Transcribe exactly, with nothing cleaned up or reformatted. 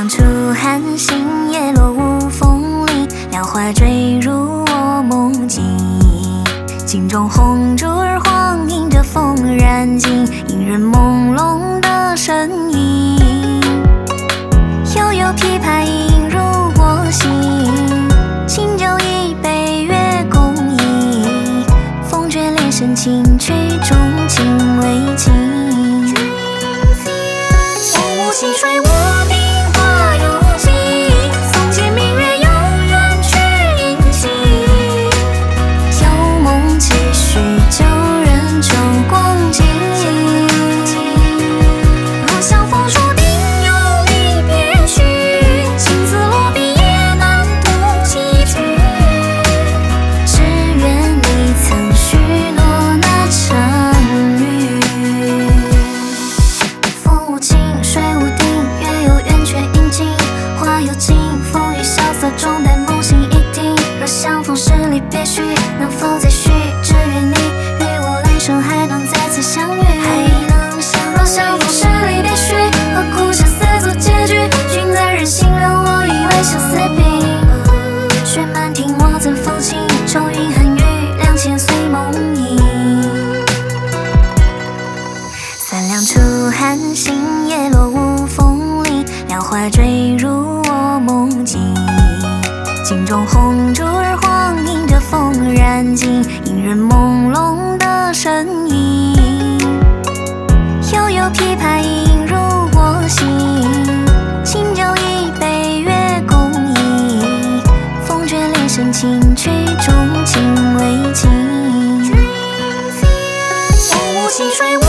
亮出寒星，叶落无风铃，两怀坠入我梦境。镜中红烛儿晃，映着风燃尽，引人朦胧的身影。悠悠琵琶萦入我心，清酒一杯月共饮。风绝烈声轻曲中，情为情。风舞溪水我冰花有情，松间明月悠远去隐形。有梦几许，旧人旧光景。若相逢注定有离别绪，情字落笔也难渡崎岖。只愿你曾许诺那成语。风无情，水无定，月有圆却阴晴。花有尽，风雨萧瑟中待梦醒一听。若相逢是离别绪，能否再续？只愿你与我来生还能再次相遇。还能相若相逢是离别绪，何苦相思做结局？君在人心，让我以为相思病。雪满庭，我怎风轻？愁云恨雨，两千岁梦萦。三两出寒星，叶落无风铃，两怀坠入我梦境。镜中红烛儿晃，映着风燃尽，引人朦胧的身影。悠悠琵琶萦入我心，清酒一杯月共饮。风绝烈声轻曲中，情为情。风舞溪水